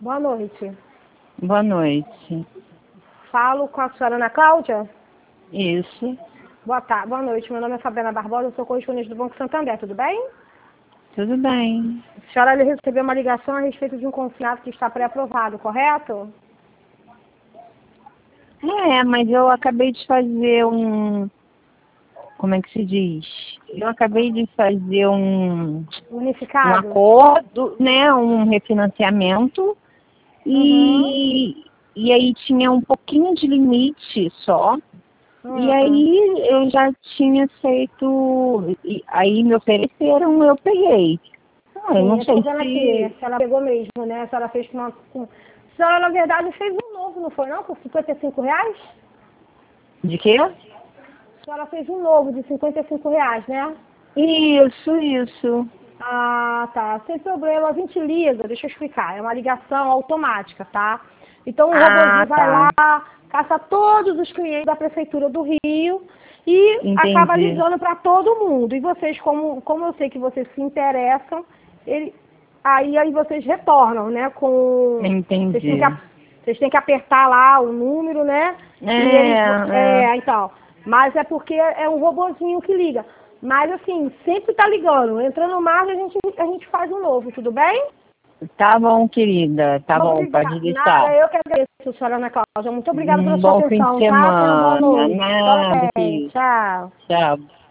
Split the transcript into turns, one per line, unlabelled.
Boa noite.
Boa noite.
Falo com a senhora Ana Cláudia?
Isso.
Boa noite. Meu nome é Fabiana Barbosa, eu sou correspondente do Banco Santander, tudo bem?
Tudo bem.
A senhora recebeu uma ligação a respeito de um consignado que está pré-aprovado, correto?
Mas eu acabei de fazer como é que se diz? Eu acabei de fazer um
Unificado?
acordo, né? Um refinanciamento e aí tinha um pouquinho de limite só. E aí eu já tinha feito, aí me ofereceram, eu peguei. Eu
Sim,
não
eu
sei
tô vendo aqui, a
se...
senhora pegou mesmo, né? A senhora fez A senhora, na verdade, fez um novo, não foi não? Por R$55?
De quê?
A senhora fez um novo de R$55, né?
Isso.
Ah, tá. Sem problema. A gente liga, deixa eu explicar. É uma ligação automática, tá? Então o robozinho vai lá, caça todos os clientes da Prefeitura do Rio e acaba
Entendi.
ligando para todo mundo. E vocês, como eu sei que vocês se interessam, aí vocês retornam, né?
Entendi.
Vocês têm que apertar lá o número, né? Então. Mas é porque é um robozinho que liga. Mas assim, sempre tá ligando. Entrando mais, a gente faz um novo, tudo bem?
Tá bom, querida. Tá bom, pode
Nada,
deixar.
eu que agradeço, senhora Ana Cláudia. Muito obrigada pela
Um
sua
bom fim de
atenção, tá? Tenha uma boa
semana.
noite. Boa
Nada,
bem.
querido.
Tchau.
Tchau.